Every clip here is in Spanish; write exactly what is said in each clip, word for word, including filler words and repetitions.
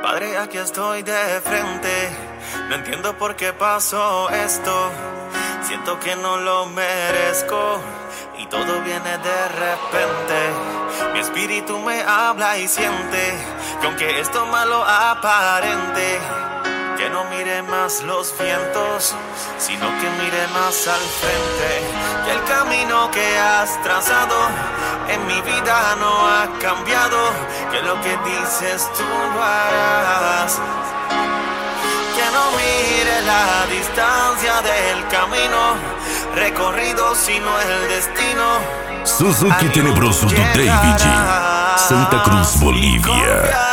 Padre, aquí estoy de frente. No entiendo por qué pasó esto. Siento que no lo merezco y todo viene de repente. Mi espíritu me habla y siente que aunque esto malo aparente, que no mire más los vientos, sino que mire más al frente. Que el camino que has trazado en mi vida no ha cambiado, que lo que dices tú lo harás. Que no mire la distancia del camino recorrido, sino el destino. Suzuki Tenebroso do David, Santa Cruz, Bolívia.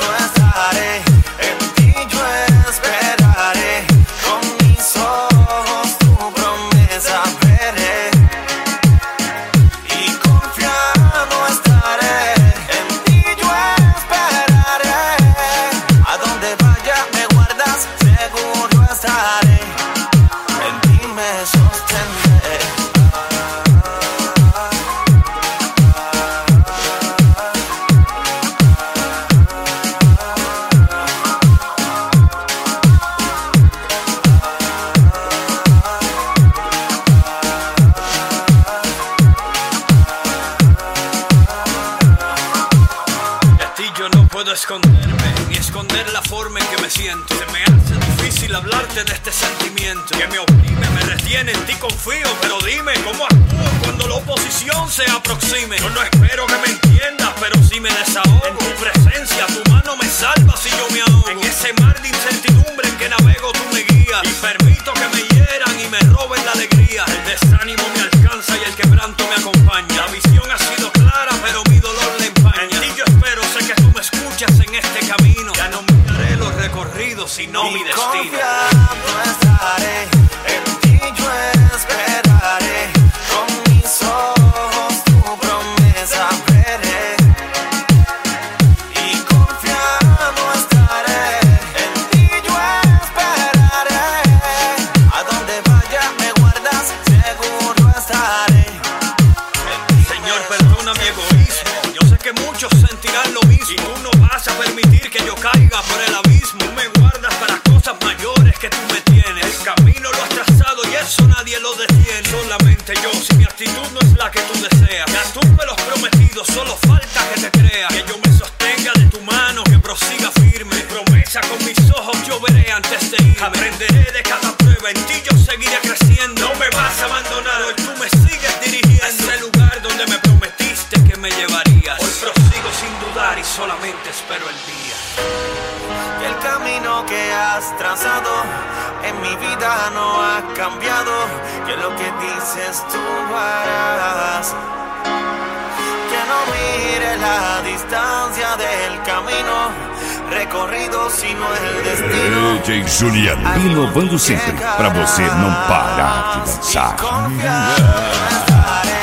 Esconderme, ni esconder la forma en que me siento. Se me hace difícil hablarte de este sentimiento que me oprime, me retiene, en ti confío. Pero dime, ¿cómo actúo cuando la oposición se aproxime? Yo no espero que me entiendas, pero si me desahogo en tu presencia, tu mano me salva si yo me ahogo. En ese mar de incertidumbre en que navego tú me guías, y permito que me hieran y me roben la alegría. El desánimo me alcanza y el quebranto me acompaña. La visión ha sido clara, pero mi dolor le empaña. En ti yo espero, sé que tú me escuchas en este camino. Ya no miraré los recorridos, sino mi destino. Confiado estaré, en ti yo esperaré. Con mis ojos tu promesa veré. Y confiado estaré, en ti yo esperaré. A donde vaya me guardas, seguro estaré. Señor, perdona mi egoísmo. Yo sé que muchos sentirán lo mismo. Y tú no vas a permitir que yo caiga por el abismo. Tú me guardas para cosas mayores que tú me tienes. El camino lo has trazado y eso nadie lo detiene. Solamente yo, si mi actitud no es la que tú deseas. Ya tú me lo has prometido, solo falta que te creas. Que yo me sostenga de tu mano, que prosiga firme. Mi promesa con mis ojos yo veré antes de ir. Aprenderé de cada prueba, en ti yo seguiré creciendo. No me vas a abandonar, hoy tú me sigues dirigiendo a ese lugar donde me prometiste que me llevarías. Hoy prosigo sin dudar y solamente espero el día. Que el camino que has trazado en mi vida no ha cambiado, que lo que dices tú lo harás. Que no mire la distancia del camino recorrido, sino el destino. D J Juliano, inovando sempre pra você não parar de dançar. Confiado estaré.